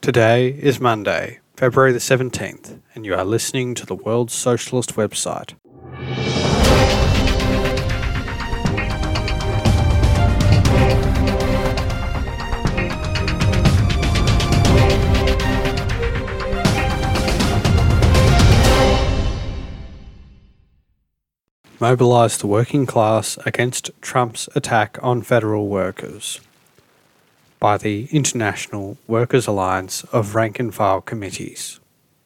Today is Monday, February the 17th, and you are listening to the World Socialist website. Mobilise the working class against Trump's attack on federal workers by the International Workers' Alliance of Rank-and-File Committees.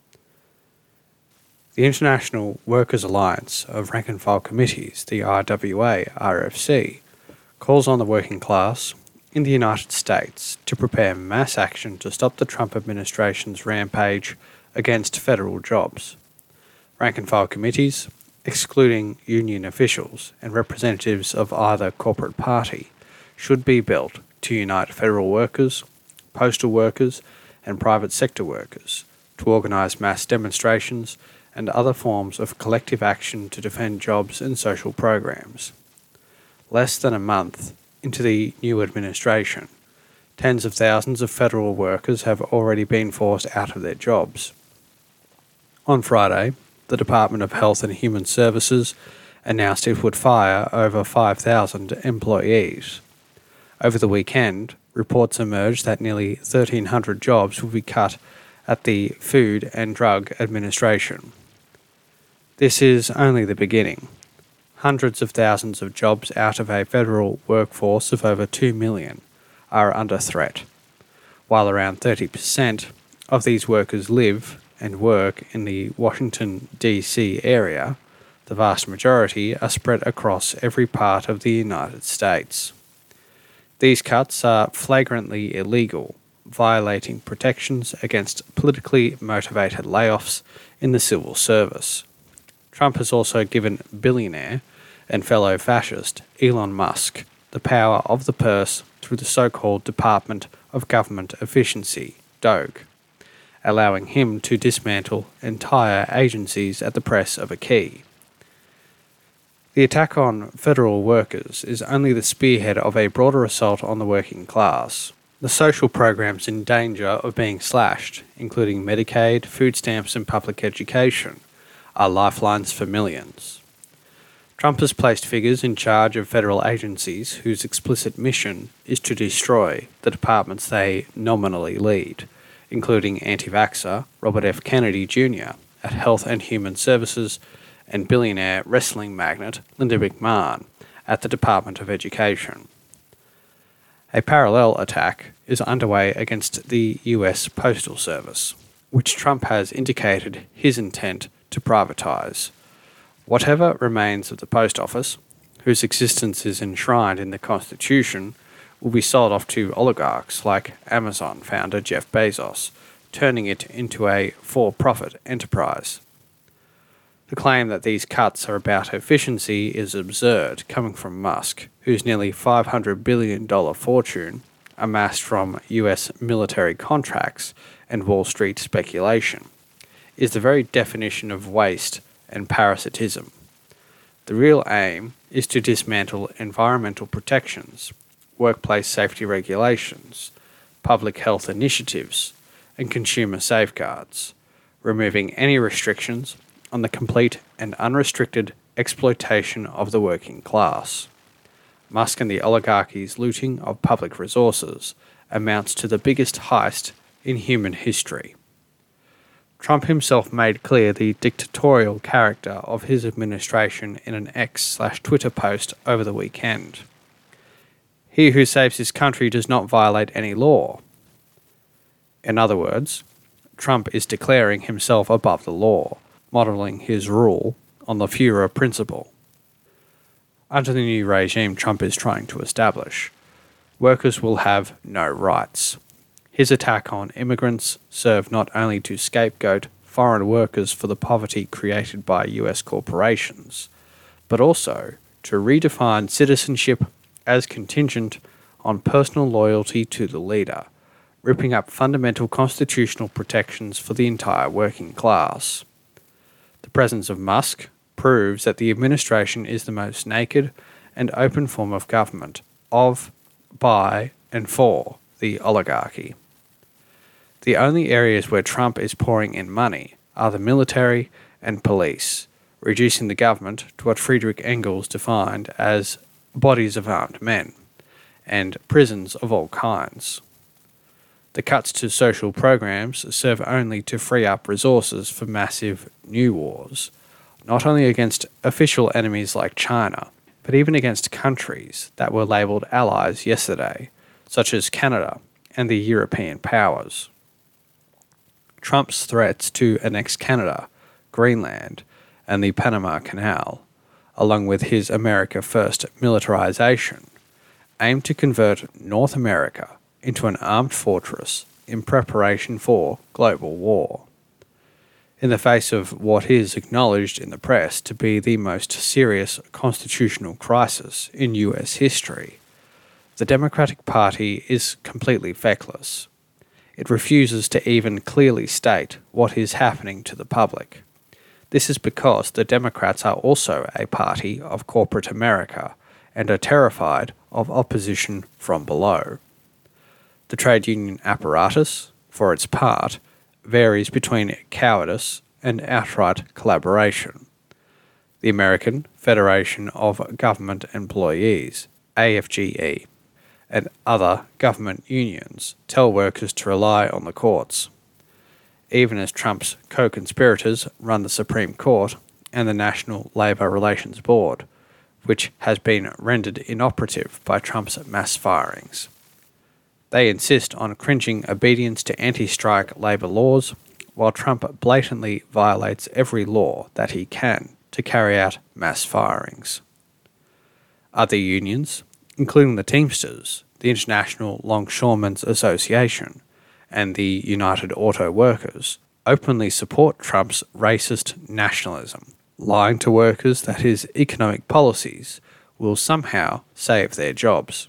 The International Workers' Alliance of Rank-and-File Committees, the IWA-RFC, calls on the working class in the United States to prepare mass action to stop the Trump administration's rampage against federal jobs. Rank-and-file committees, excluding union officials and representatives of either corporate party, should be built to unite federal workers, postal workers, and private sector workers to organise mass demonstrations and other forms of collective action to defend jobs and social programs. Less than a month into the new administration, tens of thousands of federal workers have already been forced out of their jobs. On Friday, the Department of Health and Human Services announced it would fire over 5,000 employees. Over the weekend, reports emerged that nearly 1,300 jobs will be cut at the Food and Drug Administration. This is only the beginning. Hundreds of thousands of jobs out of a federal workforce of over 2 million are under threat, while around 30% of these workers live and work in the Washington, D.C. area. The vast majority are spread across every part of the United States. These cuts are flagrantly illegal, violating protections against politically motivated layoffs in the civil service. Trump has also given billionaire and fellow fascist Elon Musk the power of the purse through the so-called Department of Government Efficiency, DOGE, allowing him to dismantle entire agencies at the press of a key. The attack on federal workers is only the spearhead of a broader assault on the working class. The social programs in danger of being slashed, including Medicaid, food stamps and public education, are lifelines for millions. Trump has placed figures in charge of federal agencies whose explicit mission is to destroy the departments they nominally lead, including anti-vaxxer Robert F. Kennedy Jr. at Health and Human Services and billionaire wrestling magnate Linda McMahon at the Department of Education. A parallel attack is underway against the US Postal Service, which Trump has indicated his intent to privatise. Whatever remains of the post office, whose existence is enshrined in the Constitution, will be sold off to oligarchs like Amazon founder Jeff Bezos, turning it into a for-profit enterprise. The claim that these cuts are about efficiency is absurd, coming from Musk, whose nearly $500 billion fortune, amassed from US military contracts and Wall Street speculation, is the very definition of waste and parasitism. The real aim is to dismantle environmental protections, workplace safety regulations, public health initiatives, and consumer safeguards, removing any restrictions on the complete and unrestricted exploitation of the working class. Musk and the oligarchy's looting of public resources amounts to the biggest heist in human history. Trump himself made clear the dictatorial character of his administration in an X/Twitter post over the weekend. He who saves his country does not violate any law. In other words, Trump is declaring himself above the law, modelling his rule on the Führer principle. Under the new regime Trump is trying to establish, workers will have no rights. His attack on immigrants served not only to scapegoat foreign workers for the poverty created by US corporations, but also to redefine citizenship as contingent on personal loyalty to the leader, ripping up fundamental constitutional protections for the entire working class. The presence of Musk proves that the administration is the most naked and open form of government of, by, and for the oligarchy. The only areas where Trump is pouring in money are the military and police, reducing the government to what Friedrich Engels defined as bodies of armed men, and prisons of all kinds. The cuts to social programs serve only to free up resources for massive new wars, not only against official enemies like China, but even against countries that were labelled allies yesterday, such as Canada and the European powers. Trump's threats to annex Canada, Greenland, and the Panama Canal, along with his America First militarization, aim to convert North America into an armed fortress in preparation for global war. In the face of what is acknowledged in the press to be the most serious constitutional crisis in US history, the Democratic Party is completely feckless. It refuses to even clearly state what is happening to the public. This is because the Democrats are also a party of corporate America and are terrified of opposition from below. The trade union apparatus, for its part, varies between cowardice and outright collaboration. The American Federation of Government Employees, AFGE, and other government unions tell workers to rely on the courts, even as Trump's co-conspirators run the Supreme Court and the National Labour Relations Board, which has been rendered inoperative by Trump's mass firings. They insist on cringing obedience to anti-strike labour laws, while Trump blatantly violates every law that he can to carry out mass firings. Other unions, including the Teamsters, the International Longshoremen's Association, and the United Auto Workers, openly support Trump's racist nationalism, lying to workers that his economic policies will somehow save their jobs.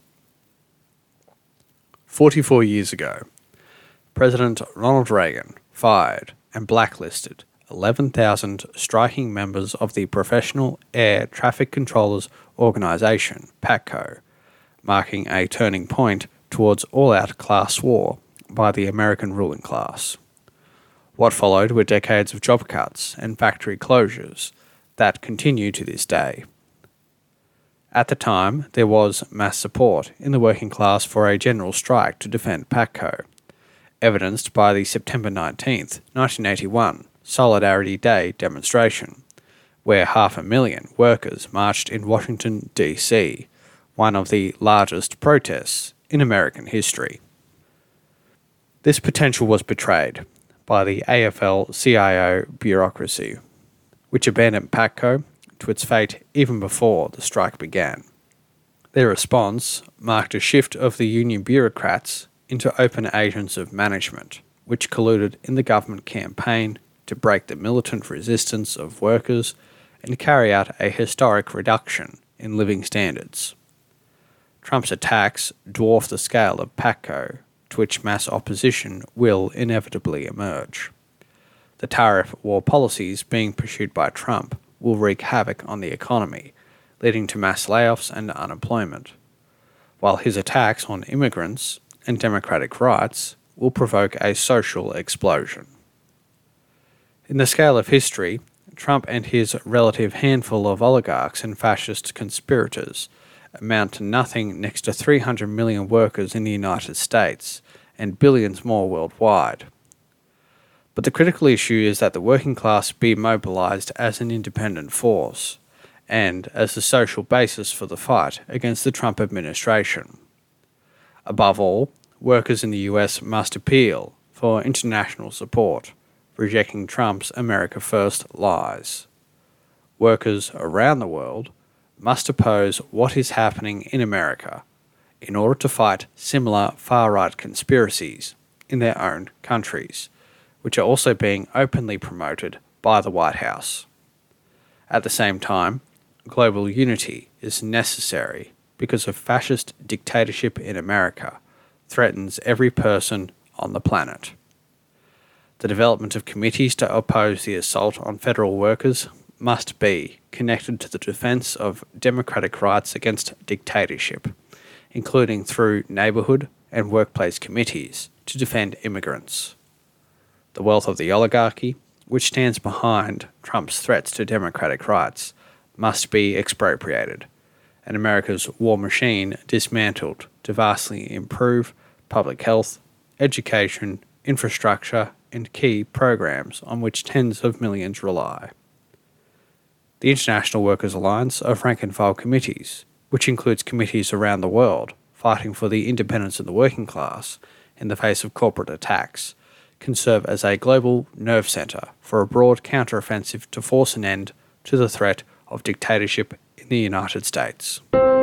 44 years ago, President Ronald Reagan fired and blacklisted 11,000 striking members of the Professional Air Traffic Controllers Organization, PATCO, marking a turning point towards all-out class war by the American ruling class. What followed were decades of job cuts and factory closures that continue to this day. At the time, there was mass support in the working class for a general strike to defend PATCO, evidenced by the September 19th, 1981 Solidarity Day demonstration, where 500,000 workers marched in Washington, D.C., one of the largest protests in American history. This potential was betrayed by the AFL-CIO bureaucracy, which abandoned PATCO to its fate even before the strike began. Their response marked a shift of the union bureaucrats into open agents of management, which colluded in the government campaign to break the militant resistance of workers and carry out a historic reduction in living standards. Trump's attacks dwarf the scale of PATCO, to which mass opposition will inevitably emerge. The tariff war policies being pursued by Trump will wreak havoc on the economy, leading to mass layoffs and unemployment, while his attacks on immigrants and democratic rights will provoke a social explosion. In the scale of history, Trump and his relative handful of oligarchs and fascist conspirators amount to nothing next to 300 million workers in the United States and billions more worldwide. But the critical issue is that the working class be mobilized as an independent force and as the social basis for the fight against the Trump administration. Above all, workers in the US must appeal for international support, rejecting Trump's America First lies. Workers around the world must oppose what is happening in America in order to fight similar far-right conspiracies in their own countries, which are also being openly promoted by the White House. At the same time, global unity is necessary because a fascist dictatorship in America threatens every person on the planet. The development of committees to oppose the assault on federal workers must be connected to the defense of democratic rights against dictatorship, including through neighborhood and workplace committees to defend immigrants, The wealth of the oligarchy, which stands behind Trump's threats to democratic rights, must be expropriated, and America's war machine dismantled to vastly improve public health, education, infrastructure, and key programs on which tens of millions rely. The International Workers' Alliance of rank-and-file committees, which includes committees around the world fighting for the independence of the working class in the face of corporate attacks, can serve as a global nerve centre for a broad counteroffensive to force an end to the threat of dictatorship in the United States.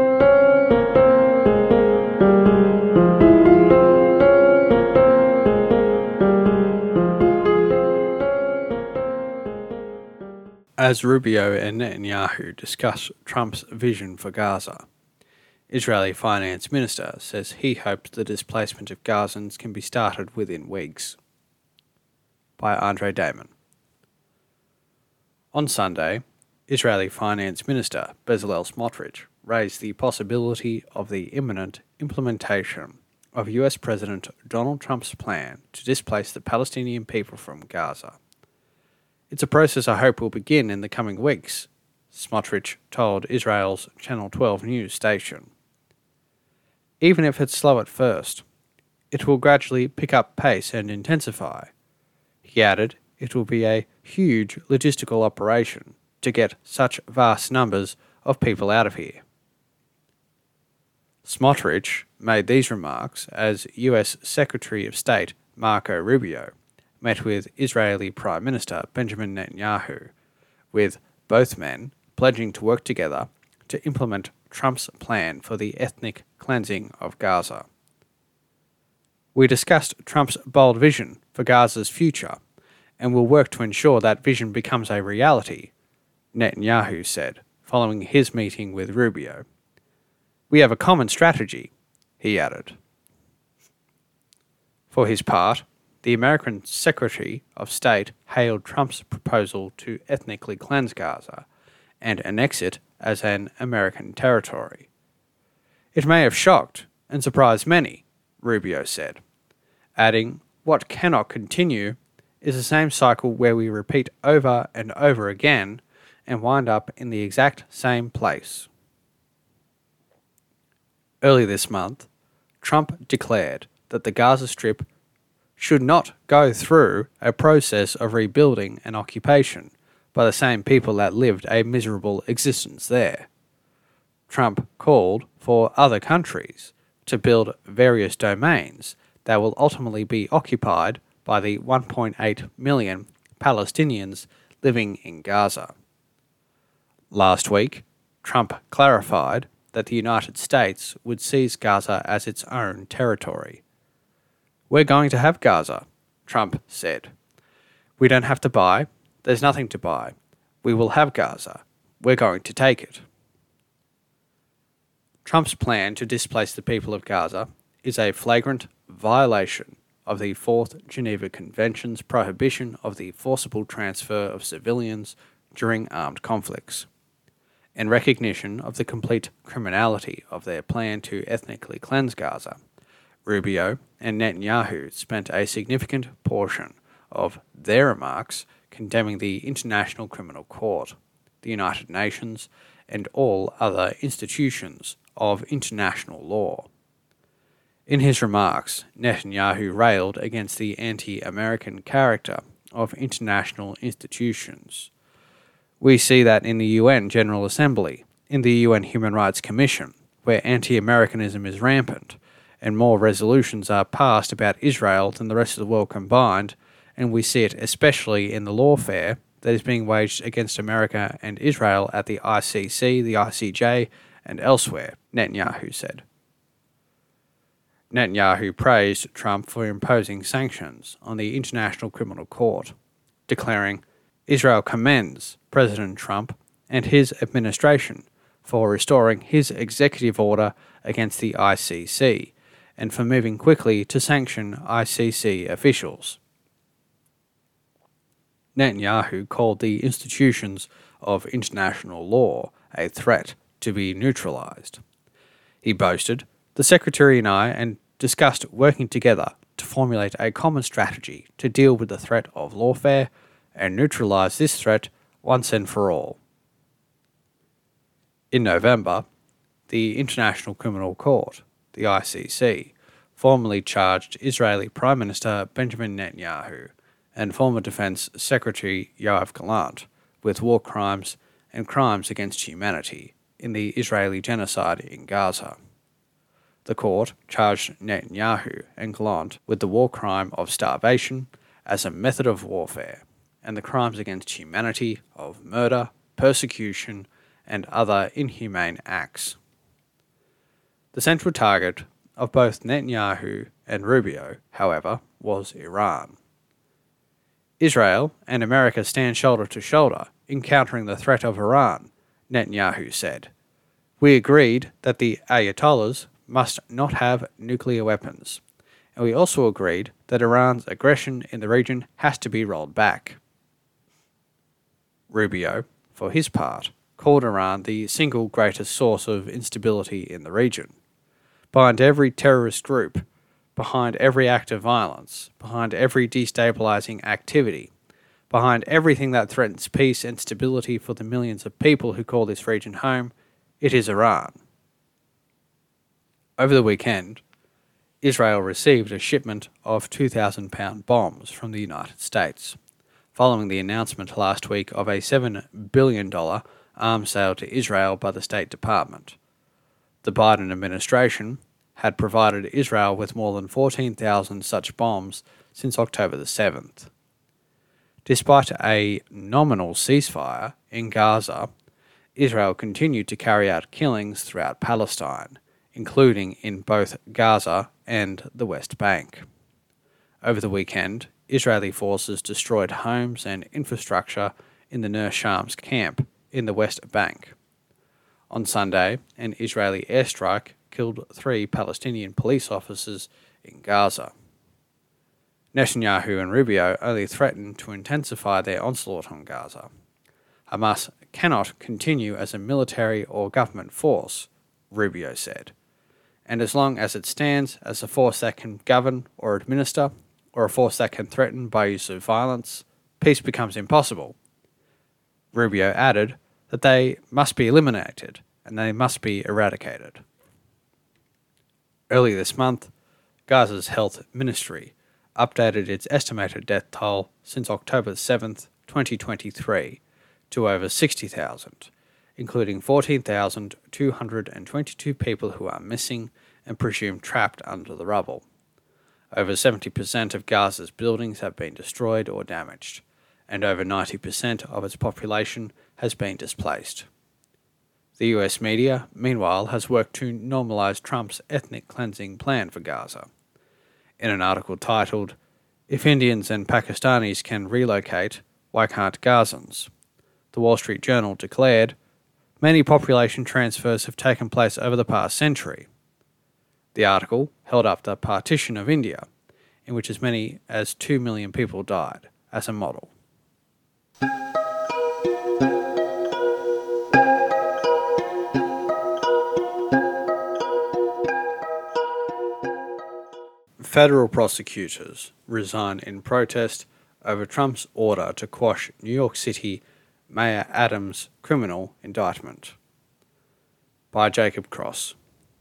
As Rubio and Netanyahu discuss Trump's vision for Gaza, Israeli Finance Minister says he hopes the displacement of Gazans can be started within weeks. By Andre Damon. On Sunday, Israeli Finance Minister Bezalel Smotrich raised the possibility of the imminent implementation of US President Donald Trump's plan to displace the Palestinian people from Gaza. It's a process I hope will begin in the coming weeks, Smotrich told Israel's Channel 12 news station. Even if it's slow at first, it will gradually pick up pace and intensify. He added it will be a huge logistical operation to get such vast numbers of people out of here. Smotrich made these remarks as US Secretary of State Marco Rubio met with Israeli Prime Minister Benjamin Netanyahu, with both men pledging to work together to implement Trump's plan for the ethnic cleansing of Gaza. We discussed Trump's bold vision for Gaza's future and will work to ensure that vision becomes a reality, Netanyahu said, following his meeting with Rubio. We have a common strategy, he added. For his part, the American Secretary of State hailed Trump's proposal to ethnically cleanse Gaza and annex it as an American territory. It may have shocked and surprised many, Rubio said, adding, what cannot continue is the same cycle where we repeat over and over again and wind up in the exact same place. Early this month, Trump declared that the Gaza Strip should not go through a process of rebuilding an occupation by the same people that lived a miserable existence there. Trump called for other countries to build various domains that will ultimately be occupied by the 1.8 million Palestinians living in Gaza. Last week, Trump clarified that the United States would seize Gaza as its own territory. We're going to have Gaza, Trump said. We don't have to buy. There's nothing to buy. We will have Gaza. We're going to take it. Trump's plan to displace the people of Gaza is a flagrant violation of the Fourth Geneva Convention's prohibition of the forcible transfer of civilians during armed conflicts. In recognition of the complete criminality of their plan to ethnically cleanse Gaza, Rubio and Netanyahu spent a significant portion of their remarks condemning the International Criminal Court, the United Nations, and all other institutions of international law. In his remarks, Netanyahu railed against the anti-American character of international institutions. We see that in the UN General Assembly, in the UN Human Rights Commission, where anti-Americanism is rampant, and more resolutions are passed about Israel than the rest of the world combined, and we see it especially in the lawfare that is being waged against America and Israel at the ICC, the ICJ, and elsewhere, Netanyahu said. Netanyahu praised Trump for imposing sanctions on the International Criminal Court, declaring, Israel commends President Trump and his administration for restoring his executive order against the ICC and for moving quickly to sanction ICC officials. Netanyahu called the institutions of international law a threat to be neutralized. He boasted, the Secretary and I discussed working together to formulate a common strategy to deal with the threat of lawfare and neutralise this threat once and for all. In November, the International Criminal Court, the ICC, formally charged Israeli Prime Minister Benjamin Netanyahu and former Defence Secretary Yoav Gallant with war crimes and crimes against humanity in the Israeli genocide in Gaza. The court charged Netanyahu and Gallant with the war crime of starvation as a method of warfare and the crimes against humanity of murder, persecution, and other inhumane acts. The central target of both Netanyahu and Rubio, however, was Iran. Israel and America stand shoulder to shoulder in countering the threat of Iran, Netanyahu said. We agreed that the Ayatollahs must not have nuclear weapons, and we also agreed that Iran's aggression in the region has to be rolled back. Rubio, for his part, called Iran the single greatest source of instability in the region. Behind every terrorist group, behind every act of violence, behind every destabilizing activity, behind everything that threatens peace and stability for the millions of people who call this region home, it is Iran. Over the weekend, Israel received a shipment of 2,000-pound bombs from the United States, following the announcement last week of a $7 billion arms sale to Israel by the State Department. The Biden administration had provided Israel with more than 14,000 such bombs since October the 7th. Despite a nominal ceasefire in Gaza, Israel continued to carry out killings throughout Palestine, including in both Gaza and the West Bank. Over the weekend, Israeli forces destroyed homes and infrastructure in the Ner Shams camp in the West Bank. On Sunday, an Israeli airstrike killed 3 Palestinian police officers in Gaza. Netanyahu and Rubio only threatened to intensify their onslaught on Gaza. Hamas cannot continue as a military or government force, Rubio said, and as long as it stands as a force that can govern or administer, or a force that can threaten by use of violence, peace becomes impossible. Rubio added that they must be eliminated and they must be eradicated. Early this month, Gaza's health ministry updated its estimated death toll since October 7th, 2023, to over 60,000, including 14,222 people who are missing and presumed trapped under the rubble. Over 70% of Gaza's buildings have been destroyed or damaged, and over 90% of its population has been displaced. The US media, meanwhile, has worked to normalise Trump's ethnic cleansing plan for Gaza. In an article titled, "If Indians and Pakistanis can relocate, why can't Gazans?" The Wall Street Journal declared, "Many population transfers have taken place over the past century." The article held up the partition of India, in which as many as 2 million people died, as a model. Federal prosecutors resign in protest over Trump's order to quash New York City Mayor Adams' criminal indictment. By Jacob Cross.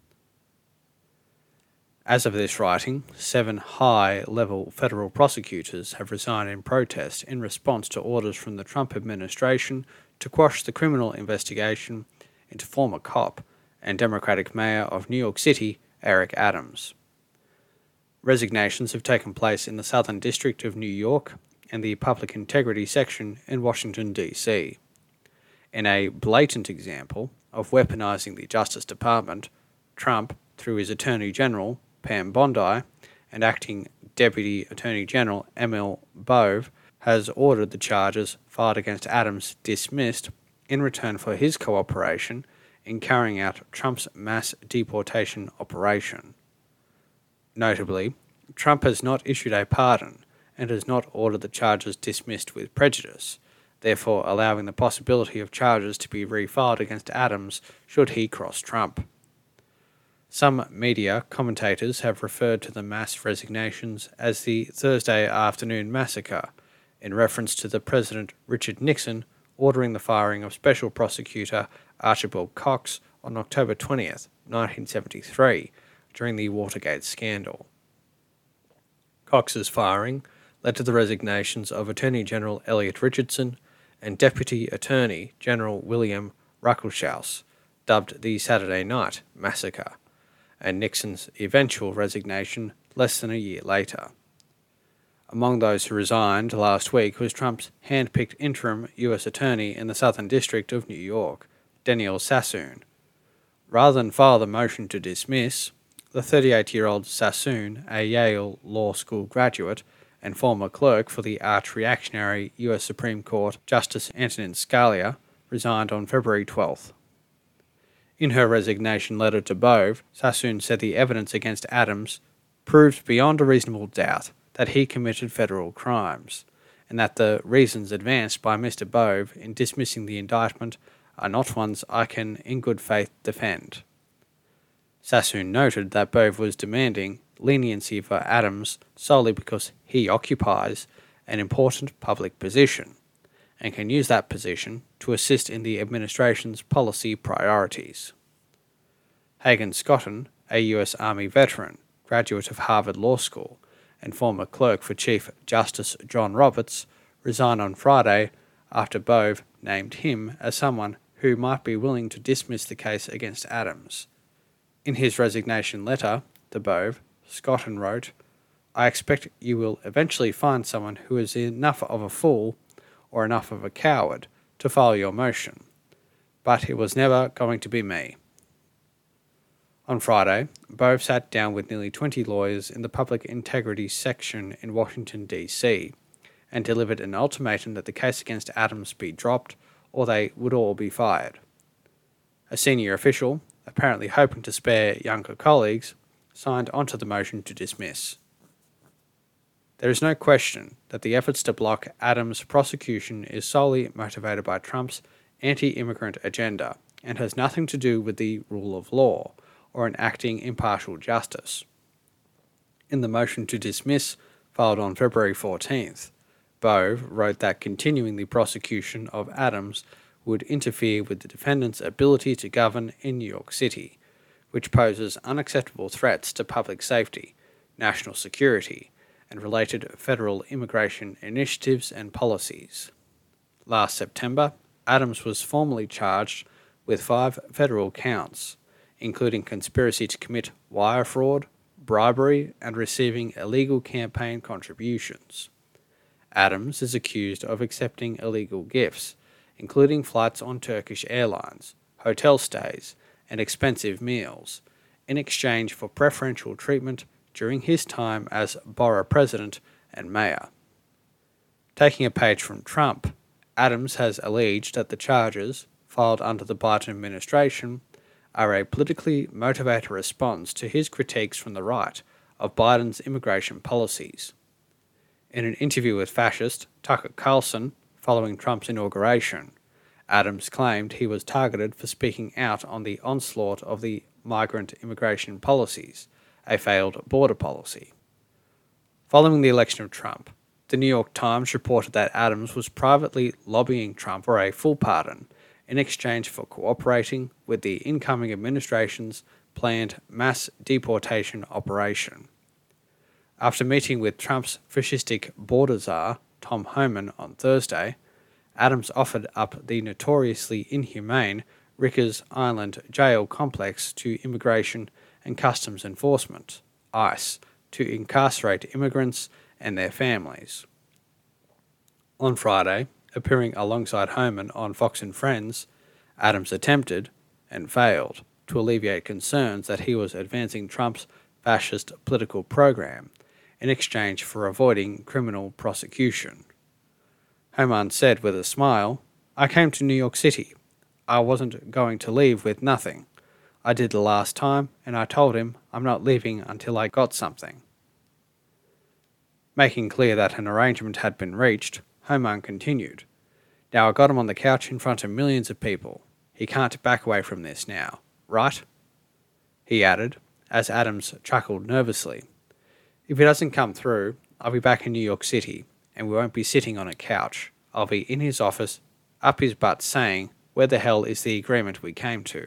As of this writing, 7 high-level federal prosecutors have resigned in protest in response to orders from the Trump administration to quash the criminal investigation into former cop and Democratic Mayor of New York City, Eric Adams. Resignations have taken place in the Southern District of New York and the Public Integrity Section in Washington, D.C. In a blatant example of weaponizing the Justice Department, Trump, through his Attorney General, Pam Bondi, and Acting Deputy Attorney General Emil Bove, has ordered the charges filed against Adams dismissed in return for his cooperation in carrying out Trump's mass deportation operation. Notably, Trump has not issued a pardon and has not ordered the charges dismissed with prejudice, therefore allowing the possibility of charges to be refiled against Adams should he cross Trump. Some media commentators have referred to the mass resignations as the Thursday afternoon massacre, in reference to the President Richard Nixon ordering the firing of Special Prosecutor Archibald Cox on October 20th, 1973, during the Watergate scandal. Cox's firing led to the resignations of Attorney General Elliot Richardson and Deputy Attorney General William Ruckelshaus, dubbed the Saturday Night Massacre, and Nixon's eventual resignation less than a year later. Among those who resigned last week was Trump's hand-picked interim U.S. Attorney in the Southern District of New York, Daniel Sassoon. Rather than file the motion to dismiss, the 38-year-old Sassoon, a Yale Law School graduate and former clerk for the arch-reactionary U.S. Supreme Court Justice Antonin Scalia, resigned on February 12th. In her resignation letter to Bove, Sassoon said the evidence against Adams proved beyond a reasonable doubt that he committed federal crimes, and that the reasons advanced by Mr. Bove in dismissing the indictment are not ones I can in good faith defend. Sassoon noted that Bove was demanding leniency for Adams solely because he occupies an important public position, and can use that position to assist in the administration's policy priorities. Hagen Scotton, a U.S. Army veteran, graduate of Harvard Law School, and former clerk for Chief Justice John Roberts, resigned on Friday after Bove named him as someone who might be willing to dismiss the case against Adams. In his resignation letter to Bove, Scotton wrote, "I expect you will eventually find someone who is enough of a fool or enough of a coward to file your motion, but it was never going to be me." On Friday, Bove sat down with nearly 20 lawyers in the Public Integrity Section in Washington, D.C., and delivered an ultimatum that the case against Adams be dropped or they would all be fired. A senior official, apparently hoping to spare younger colleagues, signed onto the motion to dismiss. There is no question that the efforts to block Adams' prosecution is solely motivated by Trump's anti-immigrant agenda and has nothing to do with the rule of law or enacting impartial justice. In the motion to dismiss, filed on February 14th, Bove wrote that continuing the prosecution of Adams would interfere with the defendant's ability to govern in New York City, which poses unacceptable threats to public safety, national security, and related federal immigration initiatives and policies. Last September, Adams was formally charged with 5 federal counts, including conspiracy to commit wire fraud, bribery, and receiving illegal campaign contributions. Adams is accused of accepting illegal gifts, including flights on Turkish Airlines, hotel stays, and expensive meals, in exchange for preferential treatment during his time as borough president and mayor. Taking a page from Trump, Adams has alleged that the charges, filed under the Biden administration, are a politically motivated response to his critiques from the right of Biden's immigration policies. In an interview with fascist Tucker Carlson following Trump's inauguration, Adams claimed he was targeted for speaking out on the onslaught of the migrant immigration policies, a failed border policy. Following the election of Trump, the New York Times reported that Adams was privately lobbying Trump for a full pardon in exchange for cooperating with the incoming administration's planned mass deportation operation. After meeting with Trump's fascistic border czar, Tom Homan, on Thursday, Adams offered up the notoriously inhumane Rikers Island jail complex to Immigration and Customs Enforcement, ICE, to incarcerate immigrants and their families. On Friday, appearing alongside Homan on Fox and Friends, Adams attempted, and failed, to alleviate concerns that he was advancing Trump's fascist political program in exchange for avoiding criminal prosecution. Homan said with a smile, "I came to New York City. I wasn't going to leave with nothing. I did the last time, and I told him I'm not leaving until I got something." Making clear that an arrangement had been reached, Homan continued, "Now I got him on the couch in front of millions of people. He can't back away from this now, right?" he added, as Adams chuckled nervously. If it doesn't come through, I'll be back in New York City, and we won't be sitting on a couch. I'll be in his office, up his butt saying, where the hell is the agreement we came to?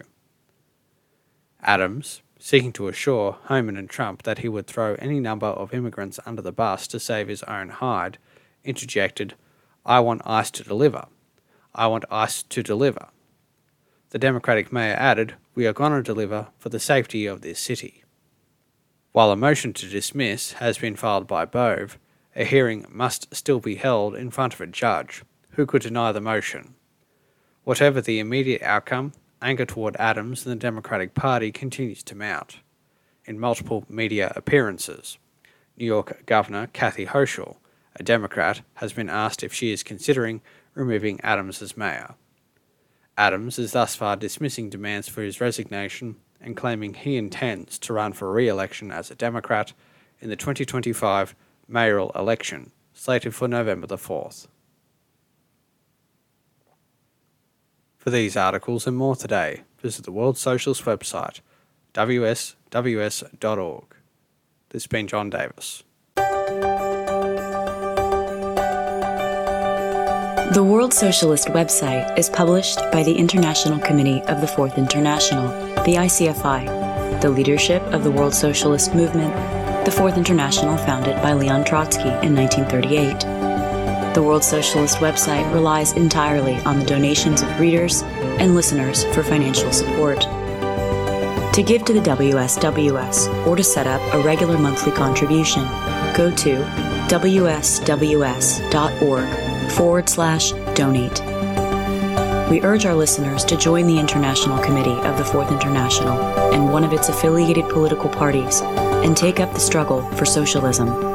Adams, seeking to assure Homan and Trump that he would throw any number of immigrants under the bus to save his own hide, interjected, I want ICE to deliver. I want ICE to deliver. The Democratic mayor added, we are going to deliver for the safety of this city. While a motion to dismiss has been filed by Bove, a hearing must still be held in front of a judge, who could deny the motion. Whatever the immediate outcome, anger toward Adams and the Democratic Party continues to mount. In multiple media appearances, New York Governor Kathy Hochul, a Democrat, has been asked if she is considering removing Adams as mayor. Adams is thus far dismissing demands for his resignation and claiming he intends to run for re-election as a Democrat in the 2025 mayoral election, slated for November the 4th. For these articles and more today, visit the World Socialist website, wsws.org. This has been John Davis. The World Socialist website is published by the International Committee of the Fourth International, the ICFI, the leadership of the World Socialist movement, the Fourth International founded by Leon Trotsky in 1938. The World Socialist website relies entirely on the donations of readers and listeners for financial support. To give to the WSWS or to set up a regular monthly contribution, go to wsws.org/donate. We urge our listeners to join the International Committee of the Fourth International and one of its affiliated political parties and take up the struggle for socialism.